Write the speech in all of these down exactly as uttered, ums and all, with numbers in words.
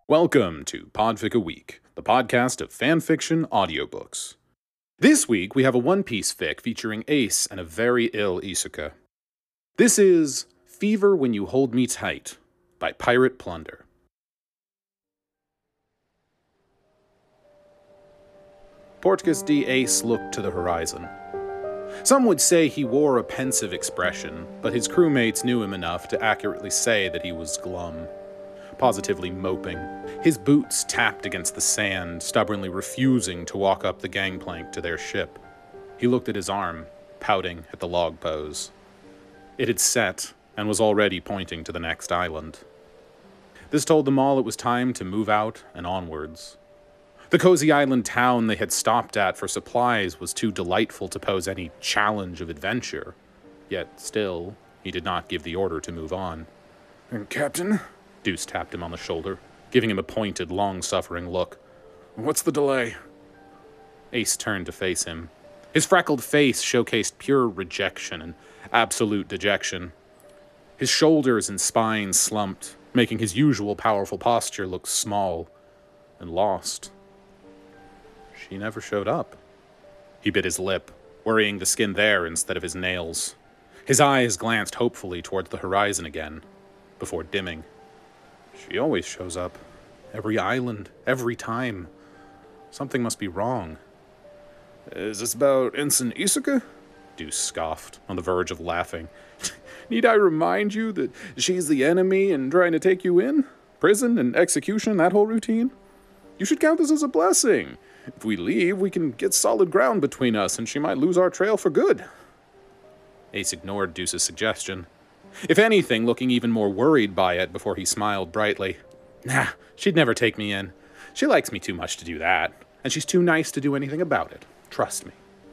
Welcome to Podfic a Week, the podcast of fanfiction audiobooks. This week we have a One Piece fic featuring Ace and a very ill Isuka. This is Fever When You Hold Me Tight by Pirate Plunder. Portgas D. Ace looked to the horizon. Some would say he wore a pensive expression, but his crewmates knew him enough to accurately say that he was glum. Positively moping. His boots tapped against the sand, stubbornly refusing to walk up the gangplank to their ship. He looked at his arm, pouting at the log pose. It had set, and was already pointing to the next island. This told them all it was time to move out and onwards. The cozy island town they had stopped at for supplies was too delightful to pose any challenge of adventure. Yet still, he did not give the order to move on. "Captain?" Deuce tapped him on the shoulder, giving him a pointed, long-suffering look. "What's the delay?" Ace turned to face him. His freckled face showcased pure rejection and absolute dejection. His shoulders and spine slumped, making his usual powerful posture look small and lost. She never showed up. He bit his lip, worrying the skin there instead of his nails. His eyes glanced hopefully towards the horizon again, before dimming. She always shows up. Every island, every time. Something must be wrong. "Is this about Ensign Isuka?" Deuce scoffed, on the verge of laughing. "Need I remind you that she's the enemy and trying to take you in? Prison and execution, that whole routine? You should count this as a blessing. If we leave, we can get solid ground between us, and she might lose our trail for good." Ace ignored Deuce's suggestion. If anything, looking even more worried by it before he smiled brightly. "Nah, she'd never take me in. She likes me too much to do that, and she's too nice to do anything about it. Trust me."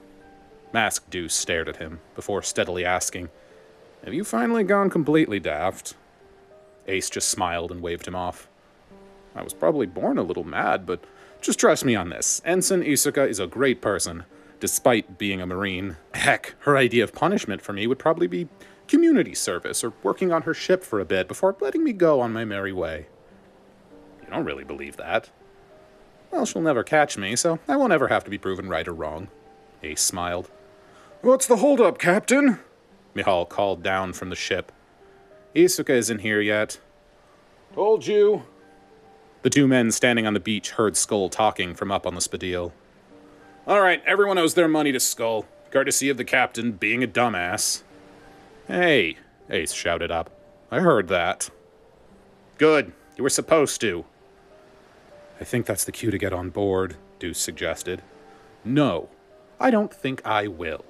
Masked Deuce stared at him, before steadily asking, "Have you finally gone completely daft?" Ace just smiled and waved him off. "I was probably born a little mad, but just trust me on this. Ensign Isuka is a great person, despite being a Marine. Heck, her idea of punishment for me would probably be community service or working on her ship for a bit before letting me go on my merry way." "You don't really believe that?" "Well, she'll never catch me, so I won't ever have to be proven right or wrong." Ace smiled. "What's the holdup, Captain?" Mihal called down from the ship. "Isuka isn't here yet." "Told you." The two men standing on the beach heard Skull talking from up on the Spadil. "All right, everyone owes their money to Skull, courtesy of the captain being a dumbass." "Hey," Ace shouted up. "I heard that." "Good. You were supposed to." "I think that's the cue to get on board," Deuce suggested. "No, I don't think I will."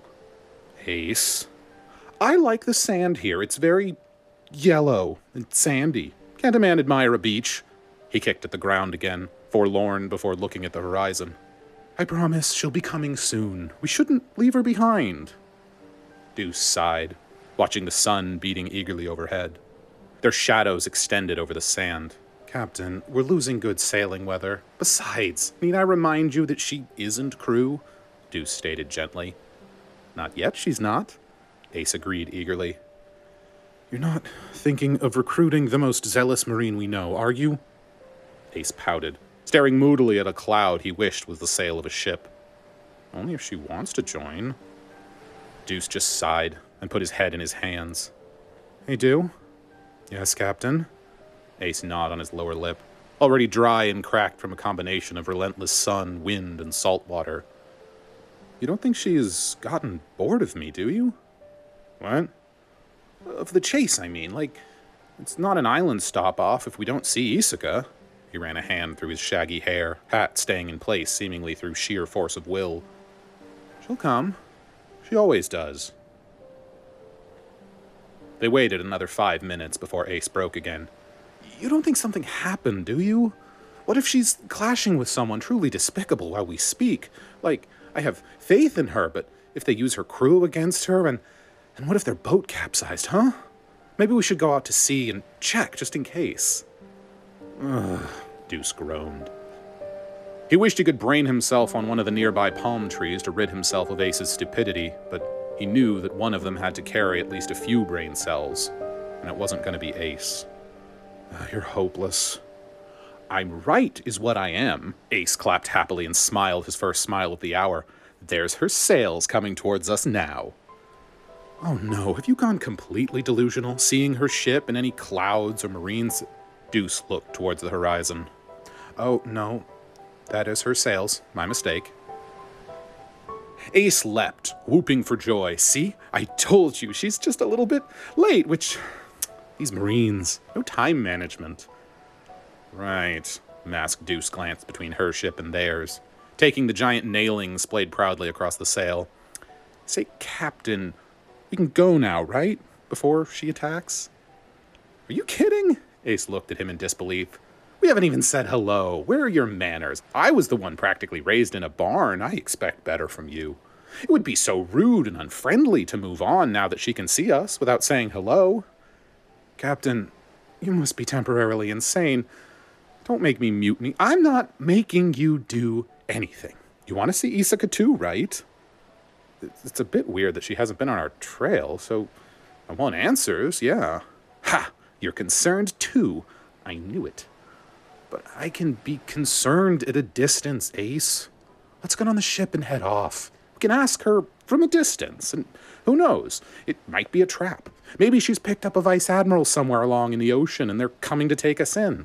"Ace, I like the sand here. It's very yellow and sandy. Can't a man admire a beach?" He kicked at the ground again, forlorn before looking at the horizon. "I promise she'll be coming soon. We shouldn't leave her behind." Deuce sighed, watching the sun beating eagerly overhead. Their shadows extended over the sand. "Captain, we're losing good sailing weather. Besides, need I remind you that she isn't crew?" Deuce stated gently. "Not yet, she's not," Ace agreed eagerly. "You're not thinking of recruiting the most zealous Marine we know, are you?" Ace pouted, staring moodily at a cloud he wished was the sail of a ship. "Only if she wants to join." Deuce just sighed and put his head in his hands. "Hey, do?" "Yes, Captain?" Ace gnawed on his lower lip, already dry and cracked from a combination of relentless sun, wind, and salt water. "You don't think she's gotten bored of me, do you?" "What?" "Of the chase, I mean. Like, it's not an island stop-off if we don't see Isuka." He ran a hand through his shaggy hair, hat staying in place seemingly through sheer force of will. "She'll come. She always does." They waited another five minutes before Ace broke again. "You don't think something happened, do you? What if she's clashing with someone truly despicable while we speak? Like, I have faith in her, but if they use her crew against her, and, and what if their boat capsized, huh? Maybe we should go out to sea and check, just in case." Ugh, Deuce groaned. He wished he could brain himself on one of the nearby palm trees to rid himself of Ace's stupidity, but he knew that one of them had to carry at least a few brain cells, and it wasn't going to be Ace. Uh, "You're hopeless." I'm right, is what I am. Ace clapped happily and smiled his first smile of the hour. There's her sails coming towards us now. Oh no, have you gone completely delusional, seeing her ship in any clouds or marines? Deuce looked towards the horizon. Oh no, that is her sails. My mistake. Ace leapt, whooping for joy. See, I told you, she's just a little bit late, which... These marines, no time management. Right, masked Deuce glanced between her ship and theirs, taking the giant nailing splayed proudly across the sail. Say, Captain, we can go now, right? Before she attacks? Are you kidding? Ace looked at him in disbelief. We haven't even said hello. Where are your manners? I was the one practically raised in a barn. I expect better from you. It would be so rude and unfriendly to move on now that she can see us without saying hello. Captain, you must be temporarily insane. Don't make me mutiny. I'm not making you do anything. You want to see Isaka too, right? It's a bit weird that she hasn't been on our trail, so I want answers, yeah. Ha! You're concerned too. I knew it. But I can be concerned at a distance, Ace. Let's get on the ship and head off. We can ask her from a distance, and who knows? It might be a trap. Maybe she's picked up a vice admiral somewhere along in the ocean and they're coming to take us in.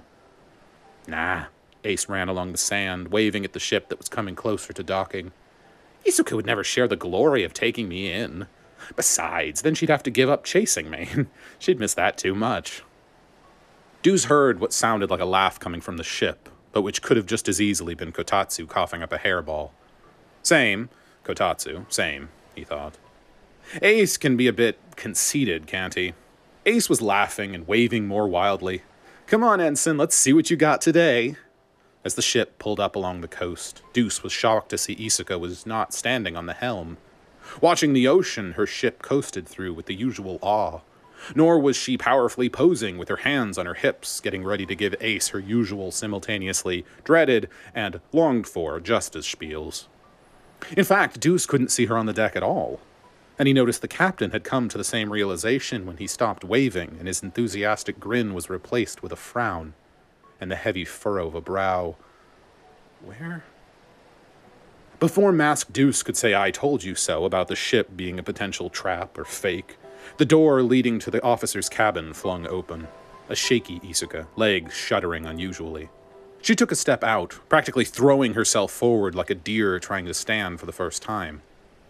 Nah. Ace ran along the sand, waving at the ship that was coming closer to docking. Isuka would never share the glory of taking me in. Besides, then she'd have to give up chasing me. She'd miss that too much. Deuce heard what sounded like a laugh coming from the ship, but which could have just as easily been Kotatsu coughing up a hairball. Same. Kotatsu. Same, he thought. Ace can be a bit conceited, can't he? Ace was laughing and waving more wildly. Come on, Ensign, let's see what you got today. As the ship pulled up along the coast, Deuce was shocked to see Isuka was not standing on the helm. Watching the ocean, her ship coasted through with the usual awe. Nor was she powerfully posing with her hands on her hips, getting ready to give Ace her usual simultaneously dreaded and longed-for justice spiels. In fact, Deuce couldn't see her on the deck at all, and he noticed the captain had come to the same realization when he stopped waving and his enthusiastic grin was replaced with a frown and the heavy furrow of a brow. Where? Before Masked Deuce could say I told you so about the ship being a potential trap or fake, the door leading to the officer's cabin flung open. A shaky Isuka, legs shuddering unusually. She took a step out, practically throwing herself forward like a deer trying to stand for the first time.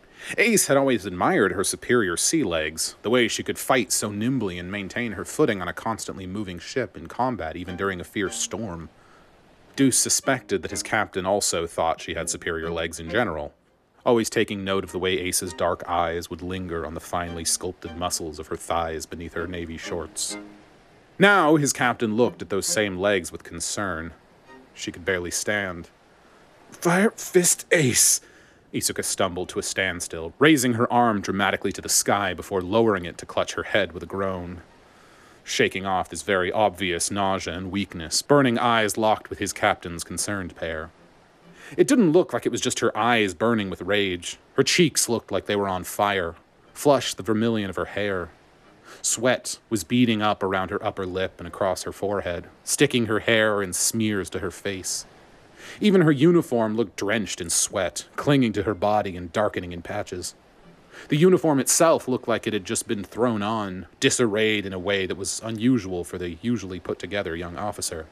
Ace had always admired her superior sea legs, the way she could fight so nimbly and maintain her footing on a constantly moving ship in combat even during a fierce storm. Deuce suspected that his captain also thought she had superior legs in general, always taking note of the way Ace's dark eyes would linger on the finely sculpted muscles of her thighs beneath her navy shorts. Now his captain looked at those same legs with concern. She could barely stand. Fire Fist Ace! Isuka stumbled to a standstill, raising her arm dramatically to the sky before lowering it to clutch her head with a groan. Shaking off this very obvious nausea and weakness, burning eyes locked with his captain's concerned pair. It didn't look like it was just her eyes burning with rage. Her cheeks looked like they were on fire, flushed the vermilion of her hair. Sweat was beading up around her upper lip and across her forehead, sticking her hair in smears to her face. Even her uniform looked drenched in sweat, clinging to her body and darkening in patches. The uniform itself looked like it had just been thrown on, disarrayed in a way that was unusual for the usually put-together young officer.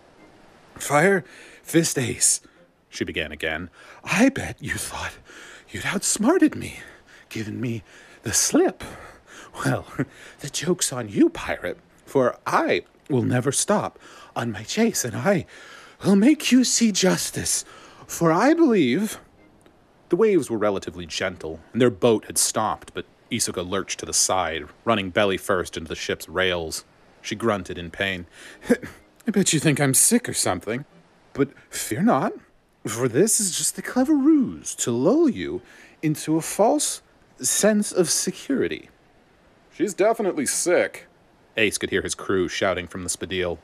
Fire Fist Ace, she began again. I bet you thought you'd outsmarted me, given me the slip. Well, the joke's on you, pirate, for I will never stop on my chase, and I will make you see justice, for I believe... The waves were relatively gentle, and their boat had stopped, but Isuka lurched to the side, running belly first into the ship's rails. She grunted in pain. I bet you think I'm sick or something. But fear not, for this is just a clever ruse to lull you into a false sense of security. She's definitely sick. Ace could hear his crew shouting from the Spadil.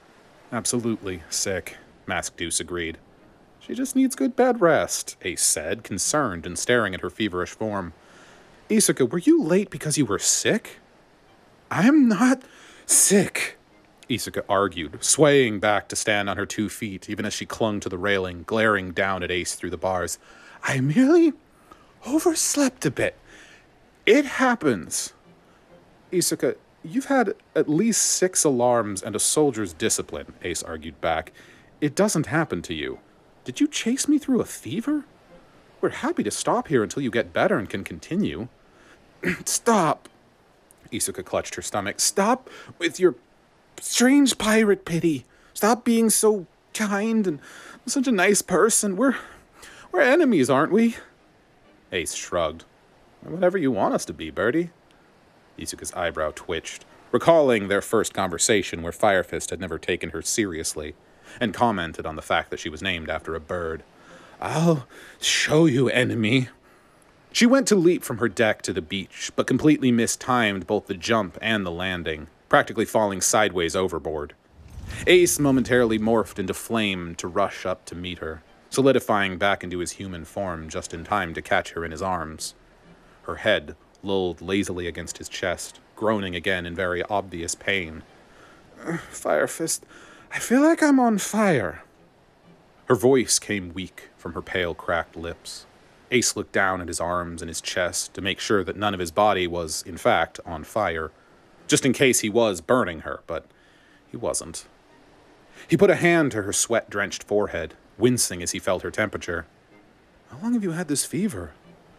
Absolutely sick, Masked Deuce agreed. She just needs good bed rest, Ace said, concerned and staring at her feverish form. Isuka, were you late because you were sick? I'm not sick, Isuka argued, swaying back to stand on her two feet, even as she clung to the railing, glaring down at Ace through the bars. I merely overslept a bit. It happens. Isuka, you've had at least six alarms and a soldier's discipline, Ace argued back. It doesn't happen to you. Did you chase me through a fever? We're happy to stop here until you get better and can continue. Stop. Isuka clutched her stomach. Stop with your strange pirate pity. Stop being so kind and such a nice person. We're we're enemies, aren't we? Ace shrugged. Whatever you want us to be, Birdie. Isuka's eyebrow twitched, recalling their first conversation where Firefist had never taken her seriously, and commented on the fact that she was named after a bird. I'll show you, enemy. She went to leap from her deck to the beach, but completely mistimed both the jump and the landing, practically falling sideways overboard. Ace momentarily morphed into flame to rush up to meet her, solidifying back into his human form just in time to catch her in his arms. Her head lulled lazily against his chest, groaning again in very obvious pain. Firefist, I feel like I'm on fire. Her voice came weak from her pale, cracked lips. Ace looked down at his arms and his chest to make sure that none of his body was, in fact, on fire, just in case he was burning her, but he wasn't. He put a hand to her sweat-drenched forehead, wincing as he felt her temperature. How long have you had this fever?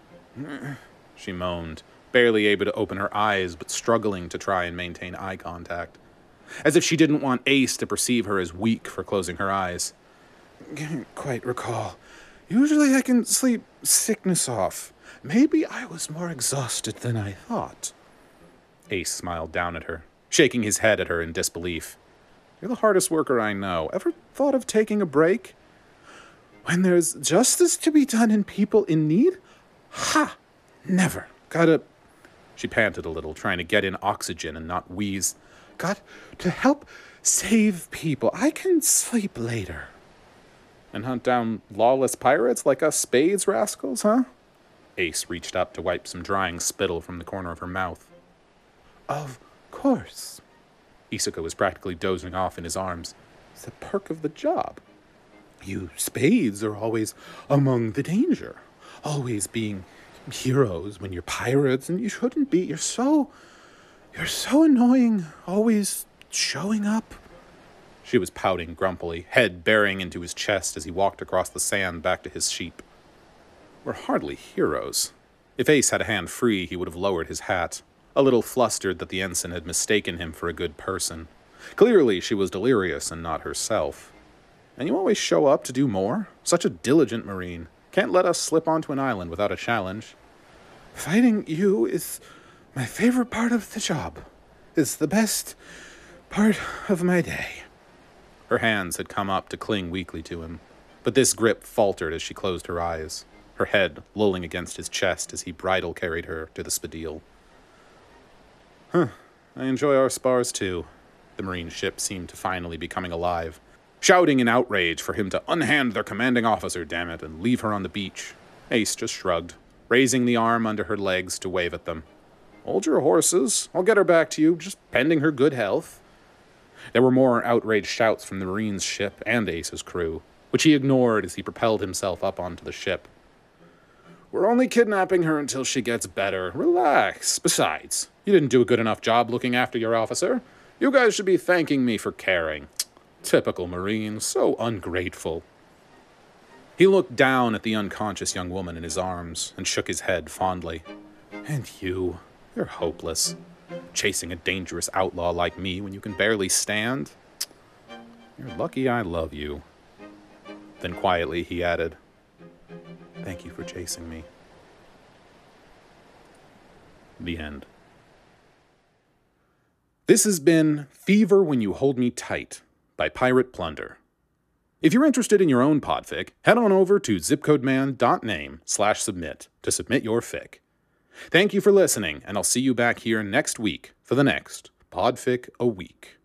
She moaned, barely able to open her eyes but struggling to try and maintain eye contact, as if she didn't want Ace to perceive her as weak for closing her eyes. Can't quite recall. Usually I can sleep sickness off. Maybe I was more exhausted than I thought. Ace smiled down at her, shaking his head at her in disbelief. You're the hardest worker I know. Ever thought of taking a break? When there's justice to be done in people in need? Ha! Never. Gotta... She panted a little, trying to get in oxygen and not wheeze. Got to help save people. I can sleep later. And hunt down lawless pirates like us spades rascals, huh? Ace reached up to wipe some drying spittle from the corner of her mouth. Of course. Isuka was practically dozing off in his arms. It's the perk of the job. You spades are always among the danger. Always being heroes when you're pirates, and you shouldn't be. You're so... You're so annoying. Always showing up. She was pouting grumpily, head bearing into his chest as he walked across the sand back to his sheep. We're hardly heroes. If Ace had a hand free, he would have lowered his hat, a little flustered that the ensign had mistaken him for a good person. Clearly, she was delirious and not herself. And you always show up to do more? Such a diligent Marine. Can't let us slip onto an island without a challenge. Fighting you is my favorite part of the job. It's the best part of my day. Her hands had come up to cling weakly to him, but this grip faltered as she closed her eyes, her head lolling against his chest as he bridle carried her to the Spadil. Huh, I enjoy our spars too. The Marine ship seemed to finally be coming alive, shouting in outrage for him to unhand their commanding officer, damn it, and leave her on the beach. Ace just shrugged, raising the arm under her legs to wave at them. Hold your horses. I'll get her back to you, just pending her good health. There were more outraged shouts from the Marine's ship and Ace's crew, which he ignored as he propelled himself up onto the ship. We're only kidnapping her until she gets better. Relax. Besides, you didn't do a good enough job looking after your officer. You guys should be thanking me for caring. Typical Marine, so ungrateful. He looked down at the unconscious young woman in his arms and shook his head fondly. And you, you're hopeless. Chasing a dangerous outlaw like me when you can barely stand? You're lucky I love you. Then quietly he added, thank you for chasing me. The end. This has been Fever When You Hold Me Tight by Pirate Plunder. If you're interested in your own podfic, head on over to zipcodeman.name slash submit to submit your fic. Thank you for listening, and I'll see you back here next week for the next Podfic a Week.